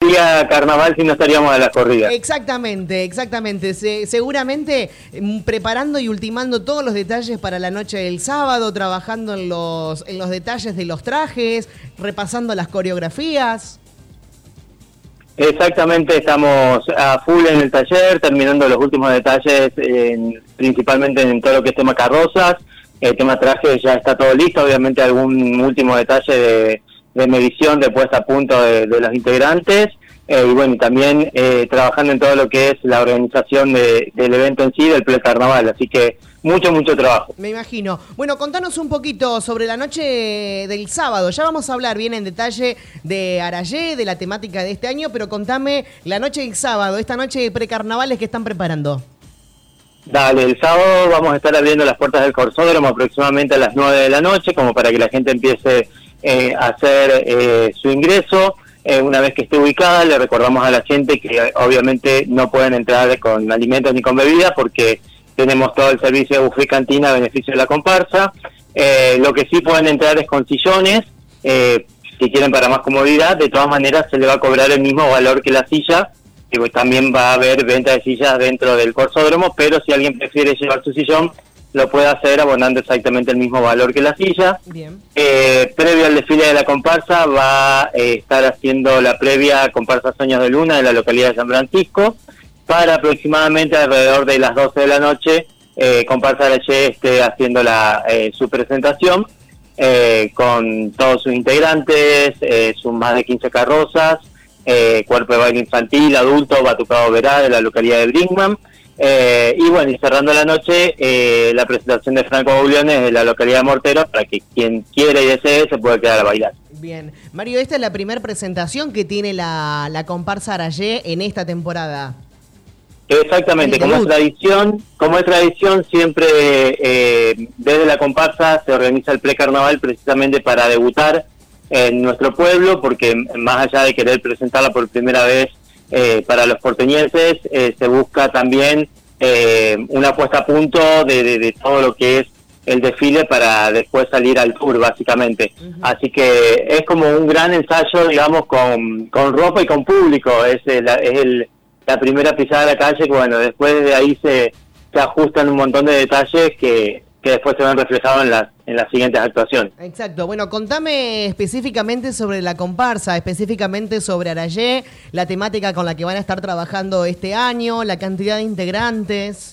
sería carnaval si no estaríamos a las corridas. Exactamente. Seguramente preparando y ultimando todos los detalles para la noche del sábado, trabajando en los detalles de los trajes, repasando las coreografías. Exactamente, estamos a full en el taller, terminando los últimos detalles, principalmente en todo lo que es tema carrozas. El tema traje ya está todo listo, obviamente algún último detalle de medición, de puesta a punto de los integrantes, y bueno, también trabajando en todo lo que es la organización del evento en sí, del precarnaval, así que mucho trabajo. Me imagino. Bueno, contanos un poquito sobre la noche del sábado. Ya vamos a hablar bien en detalle de Arayé, de la temática de este año, pero contame la noche del sábado, esta noche de precarnavales que están preparando. Dale, el sábado vamos a estar abriendo las puertas del Corsódromo aproximadamente a las 9 de la noche, como para que la gente empiece a hacer su ingreso. Una vez que esté ubicada, le recordamos a la gente que obviamente no pueden entrar con alimentos ni con bebidas, porque tenemos todo el servicio de buffet cantina a beneficio de la comparsa. Lo que sí pueden entrar es con sillones, si quieren para más comodidad. De todas maneras se le va a cobrar el mismo valor que la silla, que pues también va a haber venta de sillas dentro del Corsódromo, pero si alguien prefiere llevar su sillón, lo puede hacer abonando exactamente el mismo valor que la silla. Bien. Previo al desfile de la comparsa va a estar haciendo la previa comparsa Sueños de Luna de la localidad de San Francisco, para aproximadamente alrededor de las 12 de la noche, comparsa Arayé esté haciendo su presentación con todos sus integrantes, sus más de 15 carrozas, cuerpo de baile infantil, adulto, batucado verá de la localidad de Brinkman, y bueno, y cerrando la noche, la presentación de Franco Bauliones de la localidad de Morteros, para que quien quiera y desee se pueda quedar a bailar. Bien. Mario, esta es la primera presentación que tiene la comparsa Arayé en esta temporada. Exactamente, como es tradición, siempre desde la comparsa se organiza el precarnaval precisamente para debutar en nuestro pueblo, porque más allá de querer presentarla por primera vez para los porteñenses, se busca también una puesta a punto de todo lo que es el desfile para después salir al tour, básicamente. Uh-huh. Así que es como un gran ensayo, digamos, con ropa y con público. Es la primera pisada de la calle, que bueno, después de ahí se ajustan un montón de detalles que después se ven reflejados en las siguientes actuaciones. Exacto. Bueno, contame específicamente sobre la comparsa, específicamente sobre Arayé, la temática con la que van a estar trabajando este año, la cantidad de integrantes.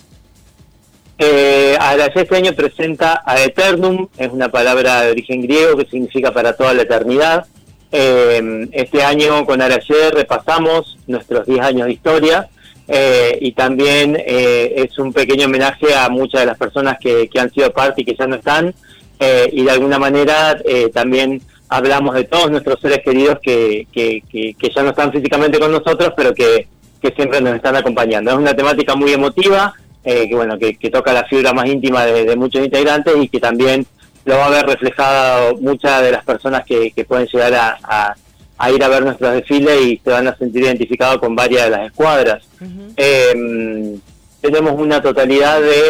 Arayé este año presenta Ad Eternum, es una palabra de origen griego que significa para toda la eternidad. Este año con Arayé repasamos nuestros 10 años de historia, y también es un pequeño homenaje a muchas de las personas que han sido parte y que ya no están, y de alguna manera también hablamos de todos nuestros seres queridos que ya no están físicamente con nosotros, pero que siempre nos están acompañando. Es una temática muy emotiva, que toca la fibra más íntima de muchos integrantes, y que también lo va a ver reflejado muchas de las personas que pueden llegar a ir a ver nuestros desfiles y se van a sentir identificados con varias de las escuadras. Uh-huh. Tenemos una totalidad de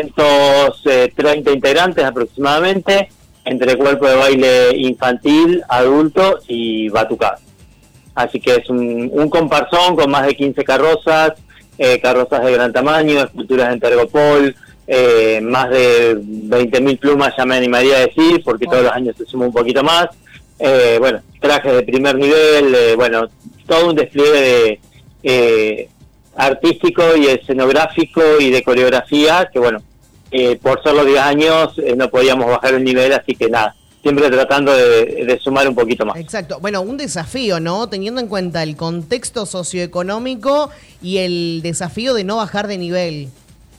230 integrantes aproximadamente, entre cuerpo de baile infantil, adulto y batucado. Así que es un comparsón con más de 15 carrozas, carrozas de gran tamaño, esculturas en tergopol, más de 20.000 plumas, ya me animaría a decir, porque todos los años se suma un poquito más. Trajes de primer nivel, todo un despliegue artístico y escenográfico y de coreografía, que por ser los 10 años no podíamos bajar el nivel, así que nada, siempre tratando de sumar un poquito más. Exacto. Bueno, un desafío, ¿no? Teniendo en cuenta el contexto socioeconómico y el desafío de no bajar de nivel.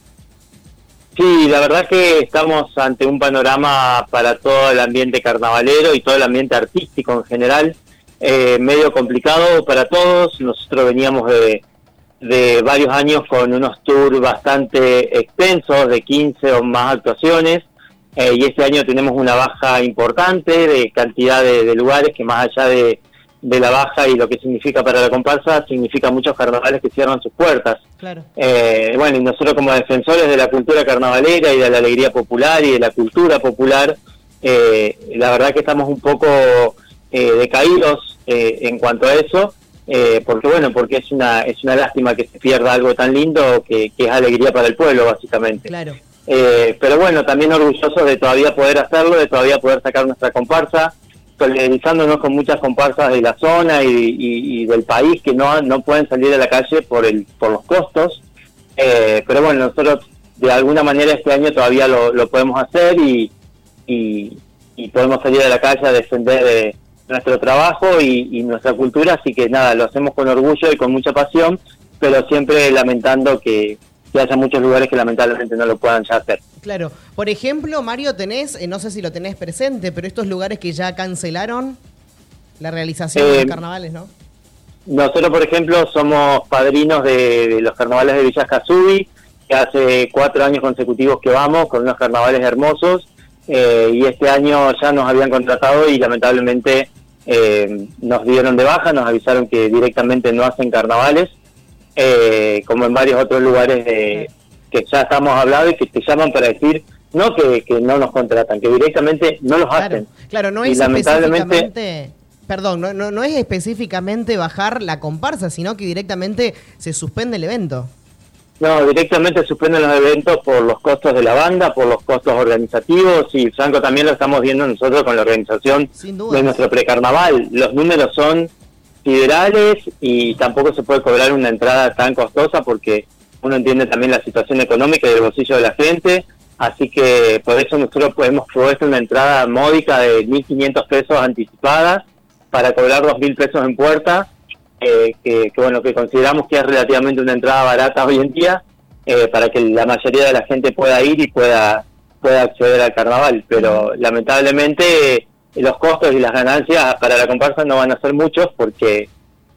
Sí, la verdad que estamos ante un panorama para todo el ambiente carnavalero y todo el ambiente artístico en general, medio complicado para todos. Nosotros veníamos de varios años con unos tours bastante extensos, de 15 o más actuaciones, y este año tenemos una baja importante de cantidad de lugares, que más allá de la baja y lo que significa para la comparsa, significa muchos carnavales que cierran sus puertas. Claro. Y nosotros como defensores de la cultura carnavalera y de la alegría popular y de la cultura popular, la verdad que estamos un poco decaídos en cuanto a eso, porque es una lástima que se pierda algo tan lindo que es alegría para el pueblo, básicamente. Claro. Pero bueno, también orgullosos de todavía poder hacerlo, de todavía poder sacar nuestra comparsa, solidarizándonos con muchas comparsas de la zona y del país que no pueden salir a la calle por los costos. Pero bueno, nosotros de alguna manera este año todavía lo podemos hacer y podemos salir a la calle a defender nuestro trabajo y nuestra cultura, así que nada, lo hacemos con orgullo y con mucha pasión, pero siempre lamentando que haya muchos lugares que lamentablemente no lo puedan ya hacer. Claro. Por ejemplo, Mario, tenés, no sé si lo tenés presente, pero estos lugares que ya cancelaron la realización de los carnavales, ¿no? Nosotros, por ejemplo, somos padrinos de los carnavales de Villa Casubi, que hace 4 años consecutivos que vamos, con unos carnavales hermosos, y este año ya nos habían contratado y lamentablemente nos dieron de baja, nos avisaron que directamente no hacen carnavales, como en varios otros lugares que ya estamos hablando y que te llaman para decir no que no nos contratan, que directamente no los hacen. Claro, no es específicamente, perdón, no es específicamente bajar la comparsa, sino que directamente se suspende el evento. No, directamente suspenden los eventos por los costos de la banda, por los costos organizativos, y Franco, también lo estamos viendo nosotros con la organización de nuestro precarnaval. Los números son siderales y tampoco se puede cobrar una entrada tan costosa porque uno entiende también la situación económica y el bolsillo de la gente, así que por eso nosotros hemos propuesto una entrada módica de 1.500 pesos anticipadas para cobrar 2.000 pesos en puerta, que consideramos que es relativamente una entrada barata hoy en día, para que la mayoría de la gente pueda ir y pueda acceder al carnaval, pero lamentablemente los costos y las ganancias para la comparsa no van a ser muchos porque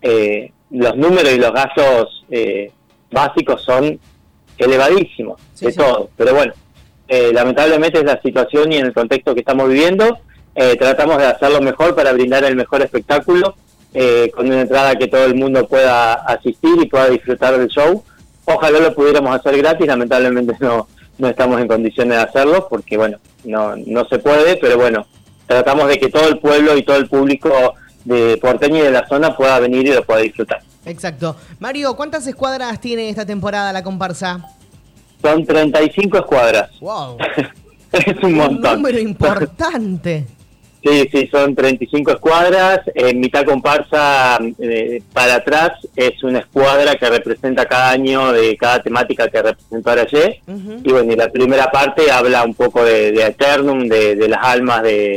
los números y los gastos básicos son elevadísimos, todo, pero bueno, lamentablemente es la situación y en el contexto que estamos viviendo. Tratamos de hacerlo mejor para brindar el mejor espectáculo, con una entrada que todo el mundo pueda asistir y pueda disfrutar del show. Ojalá lo pudiéramos hacer gratis, lamentablemente no estamos en condiciones de hacerlo porque bueno, no se puede, pero bueno, tratamos de que todo el pueblo y todo el público de porteño y de la zona pueda venir y lo pueda disfrutar. Exacto. Mario, ¿cuántas escuadras tiene esta temporada la comparsa? Son 35 escuadras. ¡Wow! Es un montón. Un número importante. Sí, son 35 escuadras. En mitad comparsa, para atrás, es una escuadra que representa cada año de cada temática que representó Arayé. Y bueno, y la primera parte habla un poco de Eternum, de las almas del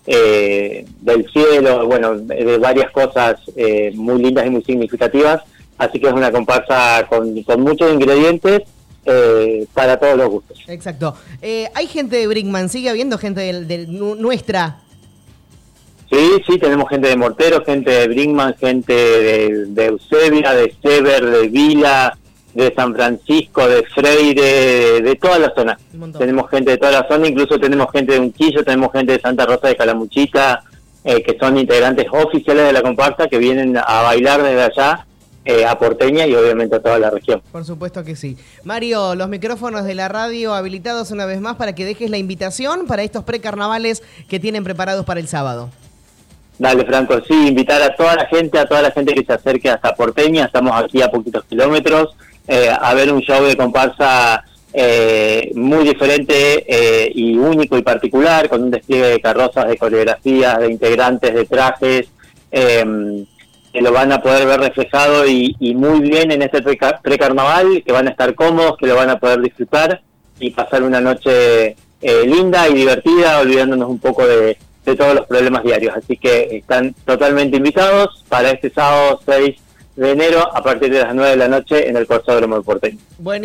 cielo, bueno, de varias cosas muy lindas y muy significativas. Así que es una comparsa con muchos ingredientes para todos los gustos. Exacto. ¿Hay gente de Brinkman? ¿Sigue habiendo gente de nuestra? Sí, tenemos gente de Mortero, gente de Brinkman, gente de Eusebia, de Sever, de Vila, de San Francisco, de Freire, de toda la zona. Tenemos gente de toda la zona, incluso tenemos gente de Unquillo, tenemos gente de Santa Rosa de Calamuchita, que son integrantes oficiales de la comparsa, que vienen a bailar desde allá a Porteña y obviamente a toda la región. Por supuesto que sí. Mario, los micrófonos de la radio habilitados una vez más para que dejes la invitación para estos precarnavales que tienen preparados para el sábado. Dale, Franco, sí, invitar a toda la gente que se acerque hasta Porteña, estamos aquí a poquitos kilómetros, a ver un show de comparsa muy diferente y único y particular, con un despliegue de carrozas, de coreografías, de integrantes, de trajes, que lo van a poder ver reflejado y muy bien en este precarnaval, que van a estar cómodos, que lo van a poder disfrutar y pasar una noche linda y divertida, olvidándonos un poco de todos los problemas diarios. Así que están totalmente invitados para este sábado 6 de enero a partir de las 9 de la noche en el Corsódromo de Porteño.